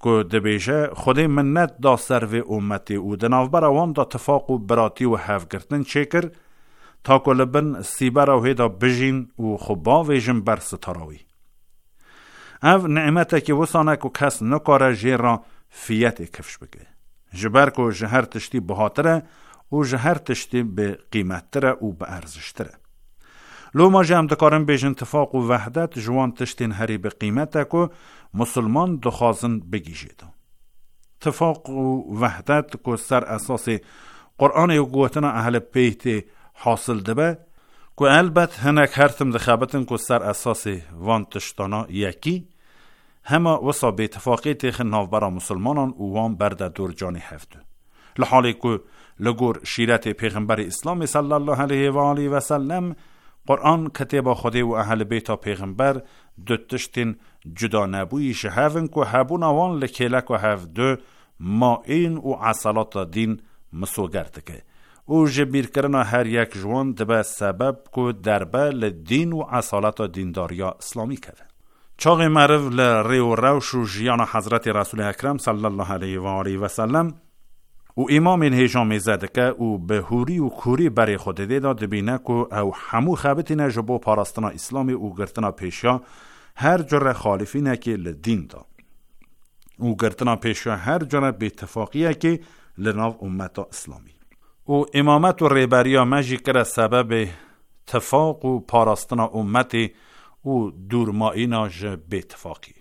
که دبیجه خودی منت دا سر و امتی او دنافبر اوان دا تفاق و براتی و هفگرتن چکر تا که لبن سیبر او هیدا بجین و خوبا ویجن بر ستاراوی. او نعمته که وسانه که کس نکاره جیرا فیت کفش بگه. جبر که جهر تشتی بهاتره و جهر تشتی به قیمتره و به ارزشتره. لو ما جمع دکارن بیجن اتفاق و وحدت جوان تشتین هری به قیمته که مسلمان دخوازن بگیجیده. اتفاق و وحدت که سر اساس قرآن و گوتنا اهل پیت حاصل دبه که البت هنک هرتم دخابتن که سر اساس وان تشتانا یکی همه وصا به اتفاقی تیخ نافبرا مسلمانان و وان برده دور جانی هفته. لحالی که لگور شیرت پیغمبر اسلام صلی الله علیه و آله و سلم قرآن کتاب خودی و اهل بیتا پیغمبر دو تشتین جدا نبوی شهفن که هبون آوان لکیلک و هفده ما این و عصالات دین مسوگرد که او جبیر کرنا هر یک جوان دبه سبب که دربه لدین و عصالات دینداریا اسلامی کرده. چاق معرف لری و روش و جیان حضرت رسول اکرم صلی الله علیه و آله و سلم و امام این هیجام زده که او به هوری و کوری برای خود دیده دبینه که او همو خبتینه جبو پاراستنا اسلامی او گرتنا پیشیا هر جره خالفینه که لدین دا او گرتنا پیشیا هر جره به اتفاقیه که لناو امتا اسلامی او امامت و ریبریا مجی کره سبب تفاق و پاراستنا امتی او دورمائینا جه به اتفاقی.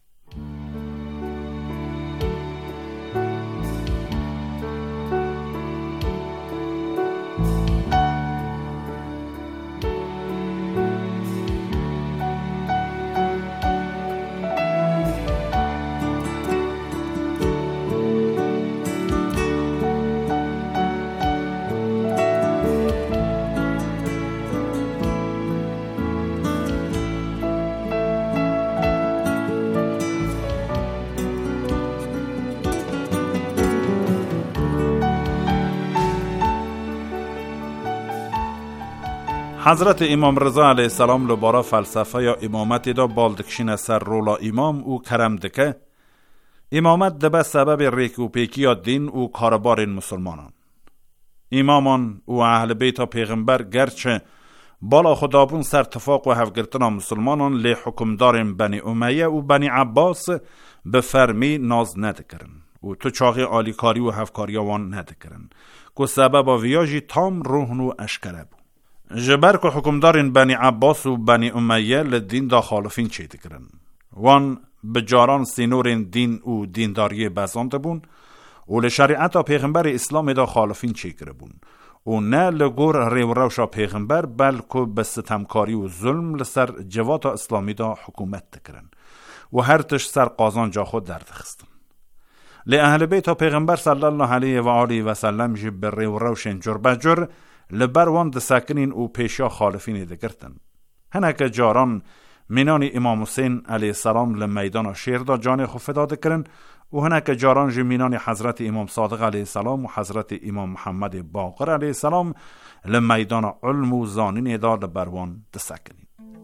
حضرت امام رضا علیه السلام لبارا فلسفه یا امامت دا بالدکشین سر رولا امام او کرم دکه امامت دبه سبب ریک و پیکی یا دین و کاربار مسلمانان. امامان و اهل بیت پیغمبر گرچه بالا خدابون سر تفاق و هفگرتنا مسلمانان لی حکمدار بنی امیه و بنی عباس به فرمی ناز ندکرن و تو چاقی آلیکاری و هفکاری وان ندکرن که سبب ویاجی تام روحن و اشکره بود. جبر که حکمدار بنی عباس و بنی امیه لدین دا خالفین چه دکرن وان بجاران سینور دین و دینداری بزانده بون و لشریعت پیغمبر اسلام دا خالفین چه کرده بون و نه لگور ریو روشا پیغمبر بلکه به ستمکاری و ظلم لسر جوات اسلامی دا حکومت دکرن و هر تش سر قازان جا خود درد خستن. لی اهل بیت پیغمبر صلی الله علیه و آله و سلم جب ریو روشن جر بجر لبروان د ساکنین او پیشا خالفین دگرتن. هنک جاران منان امام حسین علیه السلام لمیدان شیر دا جان خفدا دکرن و هنک جاران جمینان حضرت امام صادق علیه السلام و حضرت امام محمد باقر علیه السلام لمیدان علم و زانین دا لبروان د ساکنین.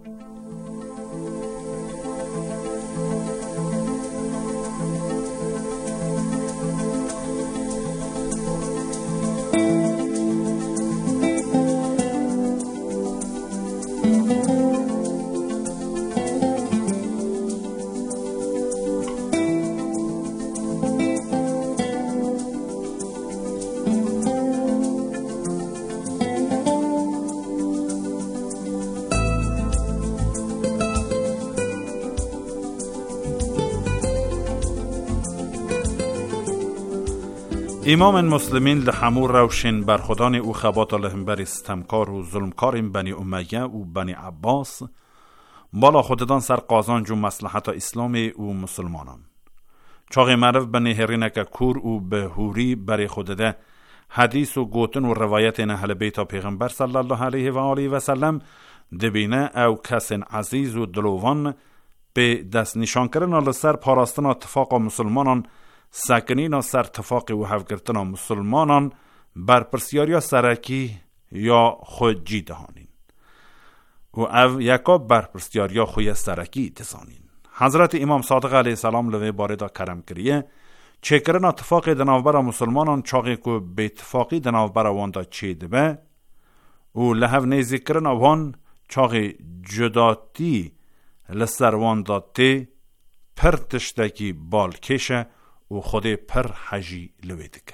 امام مسلمین لحمور روشن برخودان او خبات لهم بر استمکار و ظلمکار بنی امیه و بنی عباس بالا خوددان سر قازان جو مصلحت اسلام و مسلمانان. چاق معرف بنی هرینک کور و به هوری بر خودده حدیث و گوتن و روایت اهل بیت پیغمبر صلی الله علیه و آله و سلم دبینه او کس عزیز و دلوان به دست نشان کردن لسر پاراستن اتفاق مسلمانان ساکنین سر تفاق و هفگرتنا مسلمانان بر پرسیاریا سرکی یا خودجی دهانین و او یکا بر پرسیاریا خوی سرکی دزانین. حضرت امام صادق علیه السلام لوی باردا کرم کریه چکرن اتفاق دناوبر مسلمانان چاقی که به اتفاقی دناوبر واندا چید به و لحو نیزیکرن وان چاقی جداتی لسر واندا تی پر تشتکی بالکشه و خود پر حجی لوی دکه.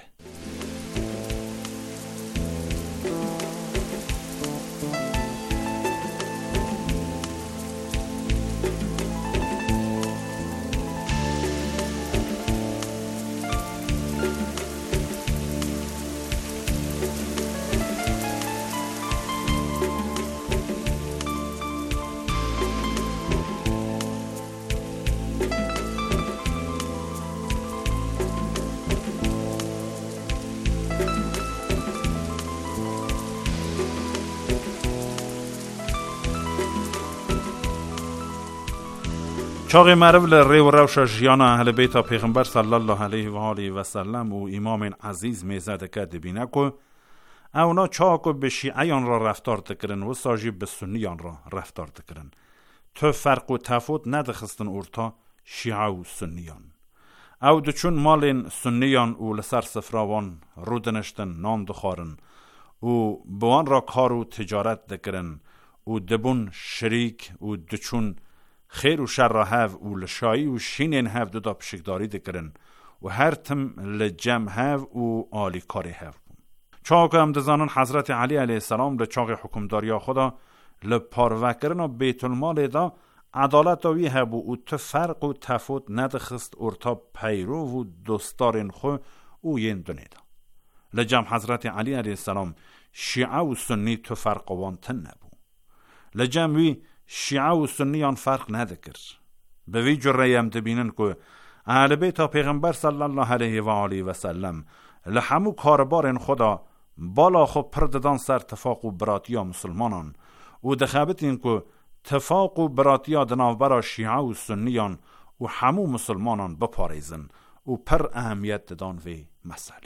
چاق معروف لری و روش جیان اهل بیت پیغمبر صلی الله علیه و آله و سلم و امام عزیز میزد که دبینه که اونا چاق به شیعیان را رفتار تکرن و ساجی به سنیان را رفتار تکرن. تو فرق و تفاوت ندخستن اورتا شیعه و سنیان. او دچون مالین سنیان و لسر سفراوان رودنشتن نان دخارن و بوان را کار و تجارت دکرن و دبون شریک و دچون خیر و شر را هف و لشایی و شینین هف دو دا پشکداری دکرن و هر تم لجم هف و آلی کاری هف. چاق هم دزانن حضرت علی علیه السلام لچاق حکمداری خدا لپاروکرن و بیت المال دا عدالت وی هف و تفرق و تفوت ندخست ارتا پیرو و دوستارین خو و ین دونیدا. لجم حضرت علی علیه السلام شیعه و سنی تفرق وان تن نبو. لجم وی شیعه و سنیان فرق ندکر. به وی جره هم دبینن که اهل بیت پیغمبر صلی الله علیه و آله و سلم لحمو کاربارن خدا بالا خو پرددان سر تفاق و براتیا مسلمانان و دخابت این که تفاق و براتیا دناوبرا شیعه و سنیان و همو مسلمانان بپاریزن و پر اهمیت دادن وی مسئله.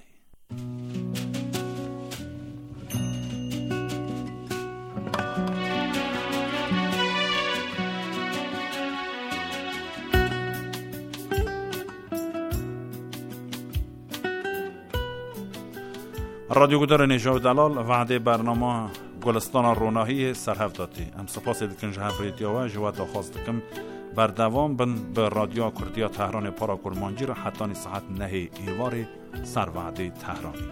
رادیو گودار نژاد دلال وعده برنامه گلستان روناهی سرهفتاتی ام سپاس دکن جهف ریتیاوه جواد خواست دکم بر دوام بن به رادیو کردیا تهران پارا کرمانجی را حتی ساعت 9 ایواری سر وعده تهرانی.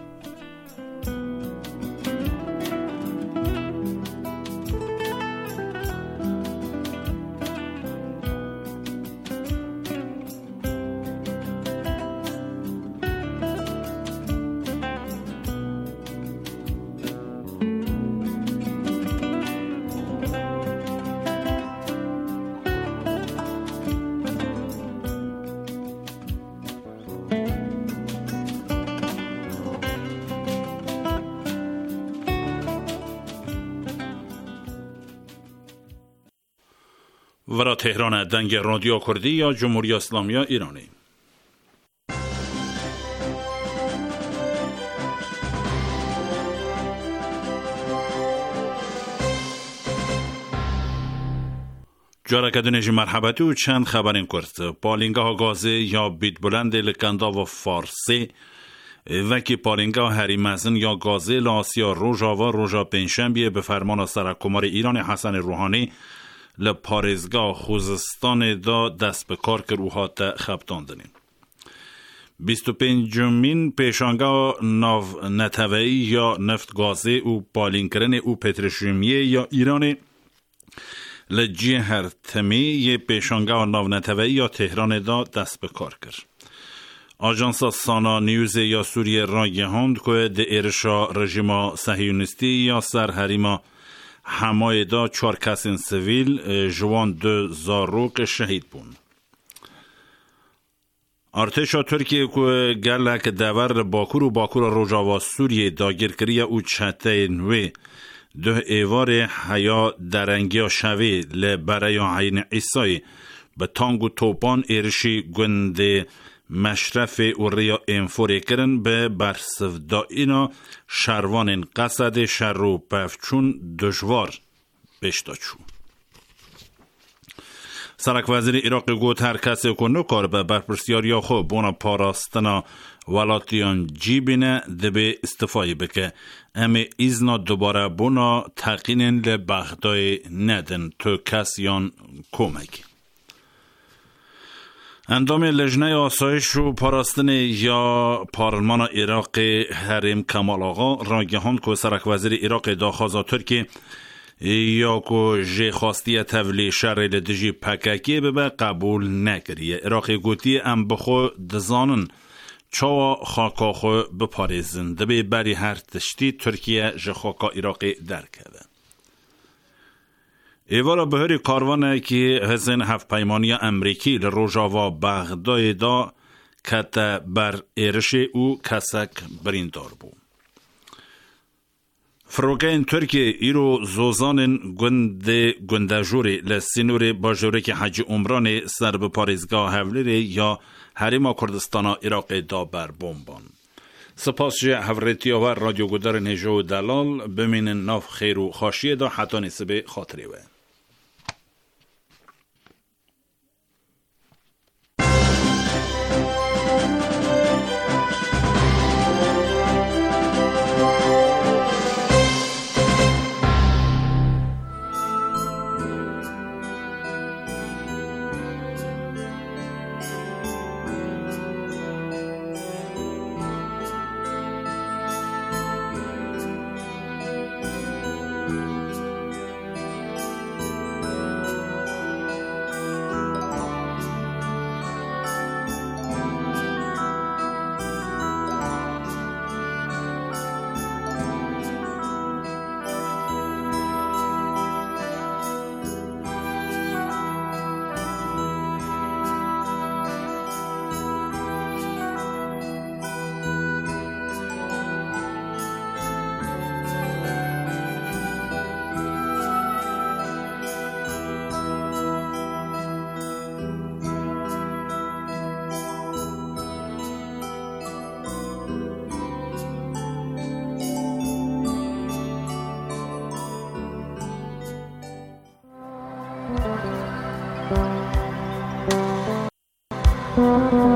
ورا تهران دنگ رادیو کردی یا جمهوری اسلامی ایرانی. جارکدنش مرحبتی و چند خبرین کرد. پالینگاه گازه یا بیت بلند لکندا و فارسی وکی پالینگاه هریمزن یا گازه لاسیا روژا و روژا پنجشنبه به فرمان سرکمار ایران حسن روحانی لپارزگاه خوزستان دا دست به کار که روها تا خبتان دنیم. 25مین پیشانگاه ناو نتوهی یا نفت گازه او پالینکرن او پتروشیمیه یا ایران لجی هر تمی یه پیشانگاه ناو نتوهی یا تهران دا دست به کار کرد. آژانس سانا نیوز یا سوریه را گهاند که ده ارشا رژیم صهیونیستی یا سر حریما همای دا 4 کسین سویل جوان 2 زاروق شهید بون. ارتشا ترکیه که گلک دور باکور و باکور روجاوا سوریه داگیرکری او چته نوی 2 ایوار حیا درنگی شوی لبرای عین عیسای به تانگ و توپان ارشی گند مشرف و ریا انفوری کرن به برسفدائینا شروان قصد شر و پفچون دشوار بشتا چون. سرک وزیر عراق گوت هر کسی که نکار به برپرسیاریا خو بونا پاراستنا ولاتیان جیبینه دبی استفایی بکه امی ایزنا دوباره بونا تقینن لبغدای ندن تو کسیان کمک. اندام لجنه آسایش و پاراستن یا پارلمان عراق حریم کمال آقا راگهان که سرک وزیر عراق داخازا ترکی یا که جه خواستی تولی شر لدجی پککی به قبول نکریه. عراق گوتی ام بخو دزانن چاوا خاکا خو بپاریزن دبی بری هر تشتی ترکیه جه خاکا عراق درکده. ایوارا بهری کاروانه که هزین هفت پیمانی امریکی لروژاوا بغدای دا کتا بر ایرش او کسک بریندار بو. فروگین ترکیه ایرو زوزان گندجوری لسینوری باجوری که حج عمران سر به پاریزگاه هولیری یا حریم کردستان عراق دا بر بمبان. سپاس جه هفریتی آور رادیو گودر نجو دلال بمینن ناف خیر و خاشیه دا حتی نسبه خاطری وی. Thank you.